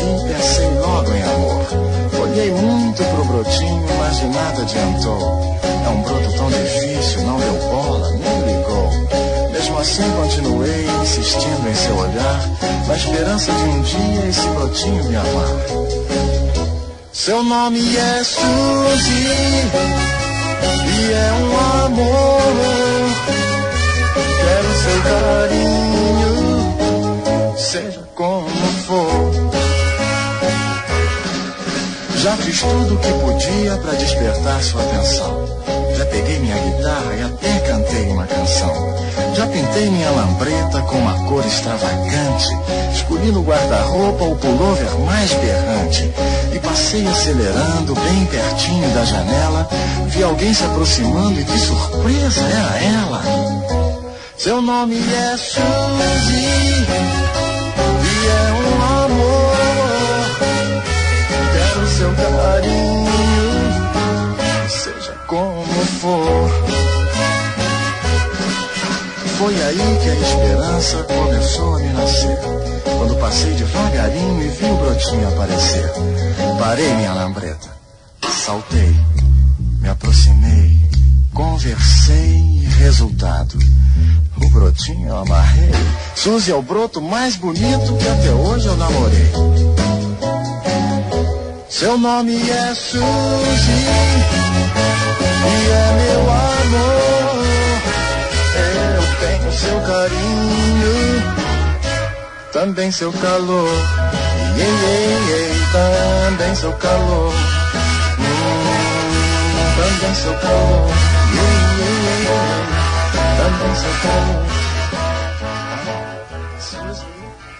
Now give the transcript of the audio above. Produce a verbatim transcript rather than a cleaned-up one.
vi, pensei logo em amor. Olhei muito pro brotinho, mas de nada adiantou. É um broto tão difícil, não deu bola, nem ligou. Mesmo assim continuei insistindo em seu olhar, na esperança de um dia esse brotinho me amar. Seu nome é Suzy e é um amor. Quero seu carinho, seja como for. Já fiz tudo o que podia para despertar sua atenção. Já peguei minha guitarra e até cantei uma canção. Já pintei minha lambreta com uma cor extravagante. Escolhi no guarda-roupa o pullover mais berrante. E passei acelerando bem pertinho da janela. Vi alguém se aproximando e que surpresa, era ela. Seu nome é Suzy e é um amor. Quero seu carinho, seja como for. Foi aí que a esperança começou a me nascer. Quando passei devagarinho e vi o brotinho aparecer. Parei minha lambreta, saltei, me aproximei, conversei, resultado. O brotinho eu amarrei. Suzy é o broto mais bonito que até hoje eu namorei. Seu nome é Suzy e é meu amor. Eu tenho seu carinho, também seu calor. Ei, ei, ei, também seu calor. Hum, também seu calor. Ei, ei, ei, ei, também seu calor. Suzy.